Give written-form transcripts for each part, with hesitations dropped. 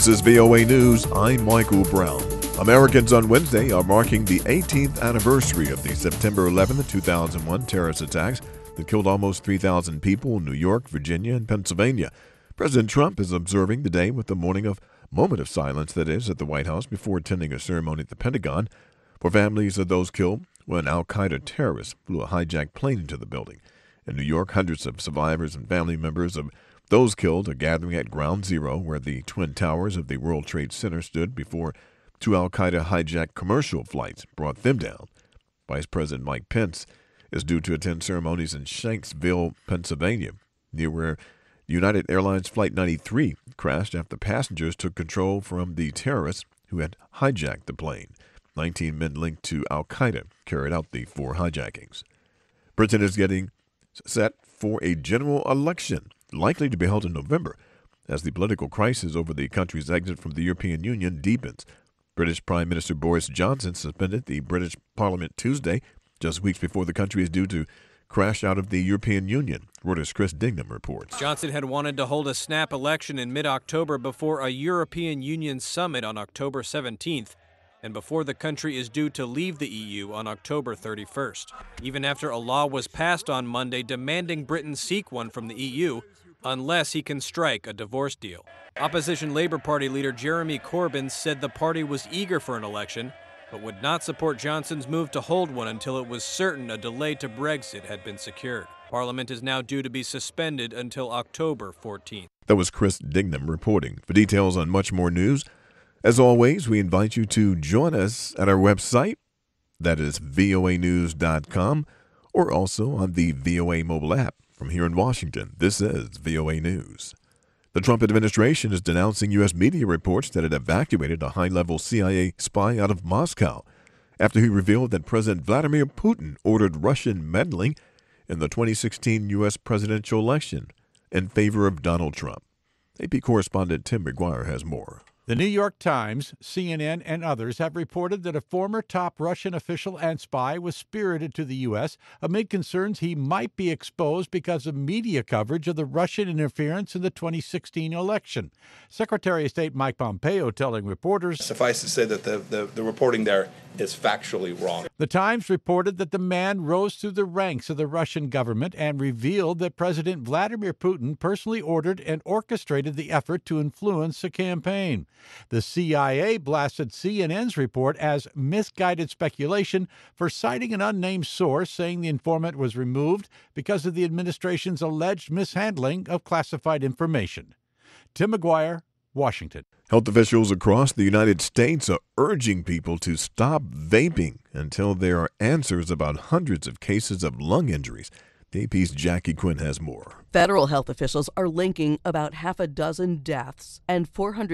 This is VOA News. I'm Michael Brown. Americans on Wednesday are marking the 18th anniversary of the September 11, 2001 terrorist attacks that killed almost 3,000 people in New York, Virginia, and Pennsylvania. President Trump is observing the day with a moment of silence, that is, at the White House before attending a ceremony at the Pentagon for families of those killed when al-Qaeda terrorists flew a hijacked plane into the building. In New York, hundreds of survivors and family members of those killed are gathering at Ground Zero, where the Twin Towers of the World Trade Center stood before two al-Qaeda hijacked commercial flights brought them down. Vice President Mike Pence is due to attend ceremonies in Shanksville, Pennsylvania, near where United Airlines Flight 93 crashed after passengers took control from the terrorists who had hijacked the plane. 19 men linked to al-Qaeda carried out the four hijackings. Britain is getting set for a general election, likely to be held in November, as the political crisis over the country's exit from the European Union deepens. British Prime Minister Boris Johnson suspended the British Parliament Tuesday, just weeks before the country is due to crash out of the European Union. Reuters' Chris Dignam reports. Johnson had wanted to hold a snap election in mid-October before a European Union summit on October 17th, and before the country is due to leave the EU on October 31st. Even after a law was passed on Monday demanding Britain seek one from the EU, unless he can strike a divorce deal. Opposition Labour Party leader Jeremy Corbyn said the party was eager for an election, but would not support Johnson's move to hold one until it was certain a delay to Brexit had been secured. Parliament is now due to be suspended until October 14th. That was Chris Dignam reporting. For details on much more news, as always, we invite you to join us at our website, that is voanews.com, or also on the VOA mobile app. From here in Washington, this is VOA News. The Trump administration is denouncing U.S. media reports that it evacuated a high-level CIA spy out of Moscow after he revealed that President Vladimir Putin ordered Russian meddling in the 2016 U.S. presidential election in favor of Donald Trump. AP correspondent Tim McGuire has more. The New York Times, CNN, and others have reported that a former top Russian official and spy was spirited to the U.S. amid concerns he might be exposed because of media coverage of the Russian interference in the 2016 election. Secretary of State Mike Pompeo telling reporters, "Suffice to say that the reporting there is factually wrong." The Times reported that the man rose through the ranks of the Russian government and revealed that President Vladimir Putin personally ordered and orchestrated the effort to influence the campaign. The CIA blasted CNN's report as misguided speculation for citing an unnamed source saying the informant was removed because of the administration's alleged mishandling of classified information. Tim McGuire, Washington. Health officials across the United States are urging people to stop vaping until there are answers about hundreds of cases of lung injuries. The AP's Jackie Quinn has more. Federal health officials are linking about half a dozen deaths and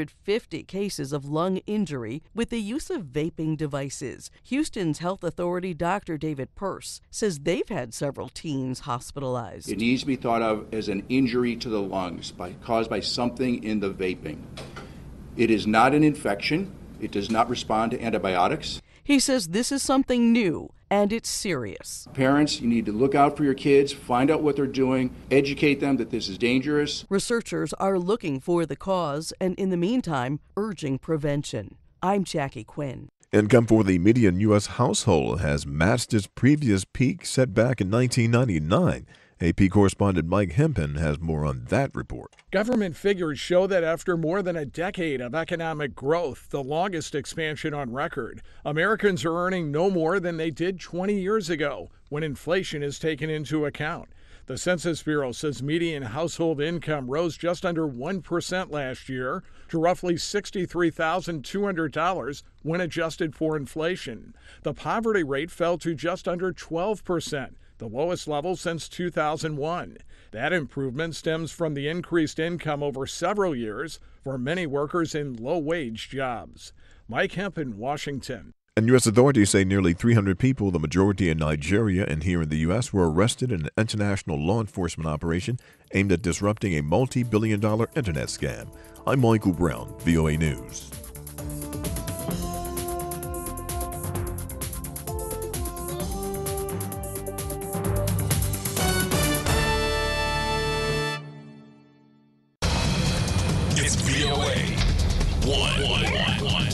450 cases of lung injury with the use of vaping devices. Houston's health authority Dr. David Pearce says they've had several teens hospitalized. It needs to be thought of as an injury to the lungs caused by something in the vaping. It is not an infection. It does not respond to antibiotics. He says this is something new, and it's serious. Parents, you need to look out for your kids, find out what they're doing, educate them that this is dangerous. Researchers are looking for the cause and, in the meantime, urging prevention. I'm Jackie Quinn. Income for the median U.S. household has matched its previous peak set back in 1999. AP correspondent Mike Hempen has more on that report. Government figures show that after more than a decade of economic growth, the longest expansion on record, Americans are earning no more than they did 20 years ago, when inflation is taken into account. The Census Bureau says median household income rose just under 1% last year to roughly $63,200 when adjusted for inflation. The poverty rate fell to just under 12%. The lowest level since 2001. That improvement stems from the increased income over several years for many workers in low-wage jobs. Mike Hempen, Washington. And U.S. authorities say nearly 300 people, the majority in Nigeria and here in the U.S., were arrested in an international law enforcement operation aimed at disrupting a multi-billion-dollar internet scam. I'm Michael Brown, VOA News. It's VOA 101.